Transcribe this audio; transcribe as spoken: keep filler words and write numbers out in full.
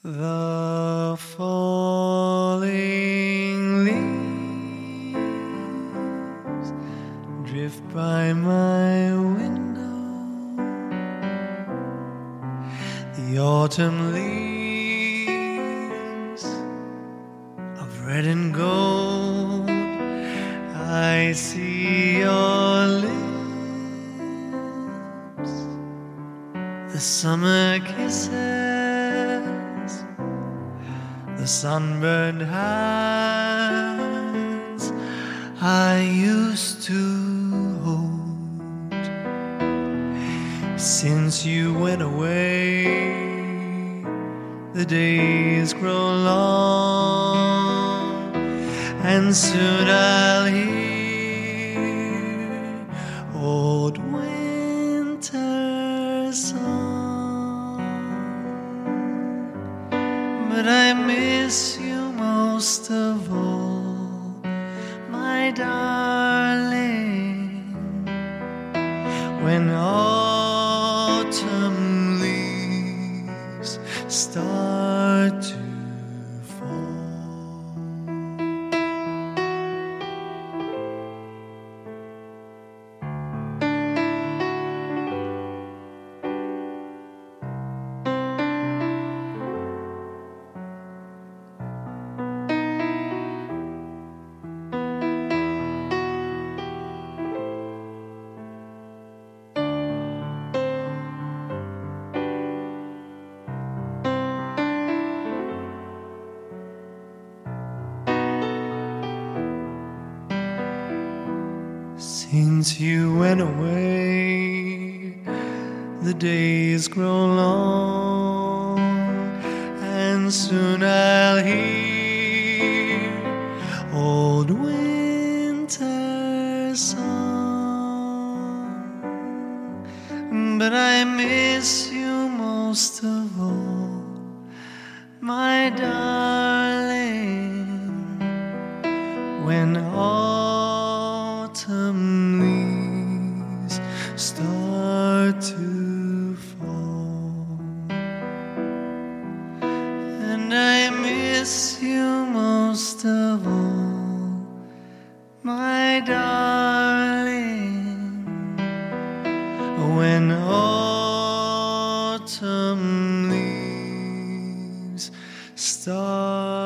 The falling leaves drift by my window. The autumn leaves of red and gold. I see your lips, the summer kisses, the sunburned hands I used to hold. Since you went away, the days grow long, and soon I'll hear old winter's song. But I miss you most of all, my darling, when autumn leaves start to fall. Since you went away, the days grow long, and soon I'll hear old winter's song. But I miss you most of all, my darling, when autumn leaves start to fall. And I miss you most of all, my darling, when autumn leaves start